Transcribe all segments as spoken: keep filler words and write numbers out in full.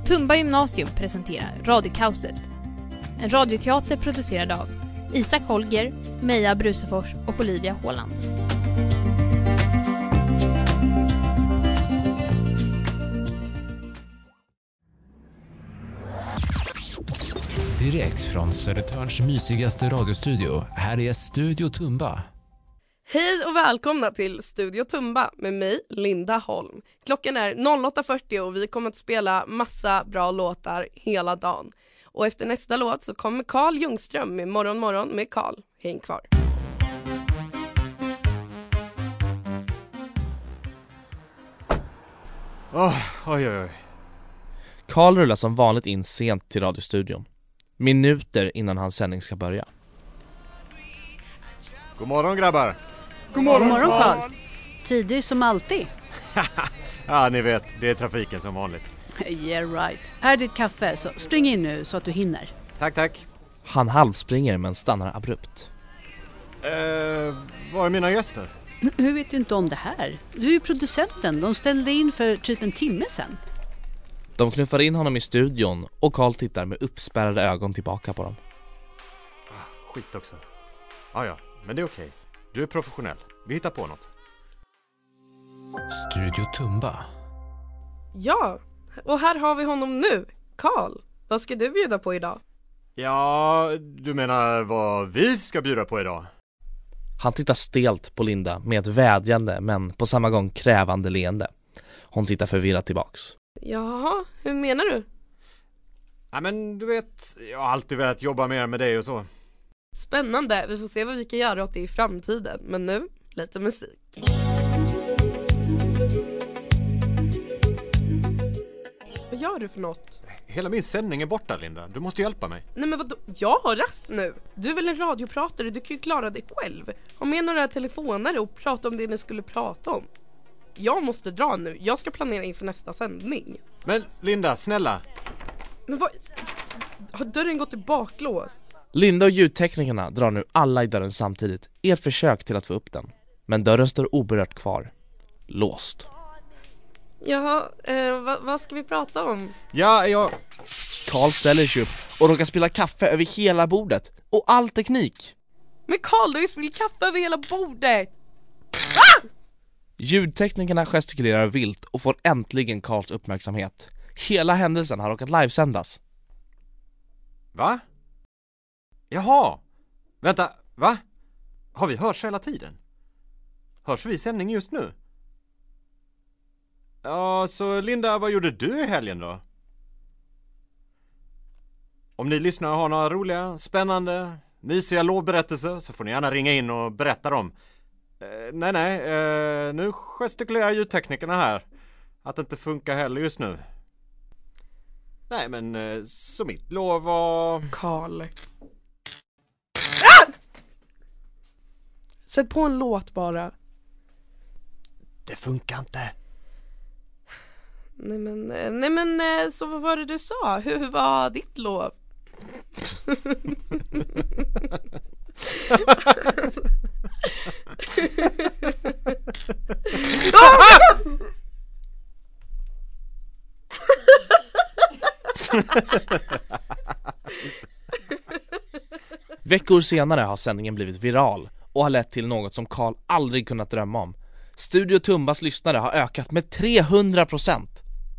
Tumba gymnasium presenterar Radiokaoset. En radioteater producerad av Isak Holger, Meja Brusefors och Olivia Håland. Direkt från Södertörns mysigaste radiostudio. Här är Studio Tumba. Hej och välkomna till Studio Tumba med mig, Linda Holm. Klockan är åtta fyrtio och vi kommer att spela massa bra låtar hela dagen. Och efter nästa låt så kommer Carl Ljungström med Morgon morgon med Carl. Häng kvar. Oh, oj, oj, oj. Carl rullar som vanligt in sent till radiostudion. Minuter innan hans sändning ska börja. God morgon grabbar. God morgon, God morgon Carl. Tidig som alltid. Ja, ni vet, det är trafiken som vanligt. Yeah right. Här är ditt kaffe, så spring in nu så att du hinner. Tack, tack. Han halvspringer men stannar abrupt. Eh, var är mina gäster? Hur vet du inte om det här? Du är ju producenten, de ställde in för typ en timme sedan. De knuffar in honom i studion och Carl tittar med uppspärrade ögon tillbaka på dem. Ah, skit också. Ah, ja, men det är okej. Du är professionell. Vi hittar på något. Studio Tumba. Ja, och här har vi honom nu. Carl, vad ska du bjuda på idag? Ja, du menar vad vi ska bjuda på idag? Han tittar stelt på Linda med ett vädjande men på samma gång krävande leende. Hon tittar förvirrat tillbaks. Jaha, hur menar du? Ja, men du vet, jag har alltid velat jobba mer med dig och så. Spännande, vi får se vad vi kan göra åt det i framtiden. Men nu, lite musik. Vad gör du för något? Hela min sändning är borta, Linda. Du måste hjälpa mig. Nej men vadå? Jag har rast nu. Du är väl en radiopratare, du kan ju klara dig själv. Ha med några telefoner och prata om det ni skulle prata om. Jag måste dra nu, jag ska planera inför nästa sändning. Men Linda, snälla. Men vad? Har dörren gått i baklås? Linda och ljudteknikerna drar nu alla i dörren samtidigt i ett försök till att få upp den. Men dörren står oberört kvar. Låst. Jaha, eh, vad, vad ska vi prata om? Ja, jag... Carl ställer sig upp och råkar spilla kaffe över hela bordet. Och all teknik. Men Carl, du har ju spillt kaffe över hela bordet! Ah! Ljudteknikerna gestikulerar vilt och får äntligen Carls uppmärksamhet. Hela händelsen har råkat livesändas. Va? Jaha! Vänta, va? Har vi hörts hela tiden? Hörs vi i sändning just nu? Ja, så Linda, vad gjorde du i helgen då? Om ni lyssnar och har några roliga, spännande, mysiga lovberättelser så får ni gärna ringa in och berätta dem. Eh, nej, nej, eh, nu gestikulerar ljudteknikerna här att det inte funkar heller just nu. Nej, men eh, så mitt lov var... Carl. Ah! Sätt på en låt bara. Det funkar inte. Nej men, nej men så vad var det du sa? Hur var ditt lov? Veckor senare har sändningen blivit viral och har lett till något som Carl aldrig kunnat drömma om. Studio Tumbas lyssnare har ökat med trehundra procent.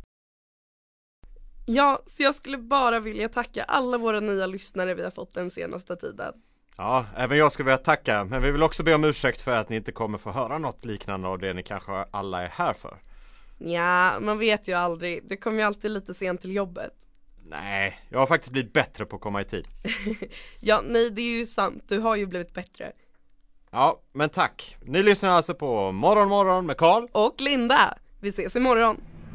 Ja, så jag skulle bara vilja tacka alla våra nya lyssnare vi har fått den senaste tiden. Ja, även jag skulle vilja tacka, men vi vill också be om ursäkt för att ni inte kommer få höra något liknande av det ni kanske alla är här för. Ja, man vet ju aldrig. Det kommer ju alltid lite sent till jobbet. Nej, jag har faktiskt blivit bättre på att komma i tid. Ja, nej, det är ju sant. Du har ju blivit bättre. Ja, men tack. Ni lyssnar alltså på Morgon morgon med Carl och Linda. Vi ses imorgon.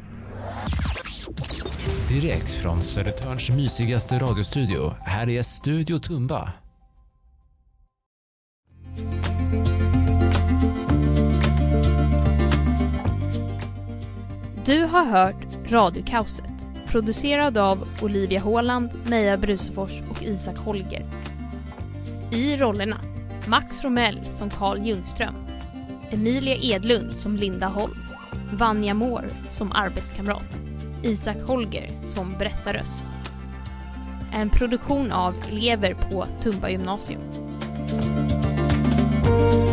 Direkt från Södertörns mysigaste radiostudio. Här är Studio Tumba. Du har hört Radiokaoset. Producerad av Olivia Håland, Meja Brusefors och Isak Holger. I rollerna Max Romell som Carl Ljungström, Emilia Edlund som Linda Holm, Vanja Mår som arbetskamrat, Isak Holger som berättarröst. En produktion av elever på Tumba gymnasium.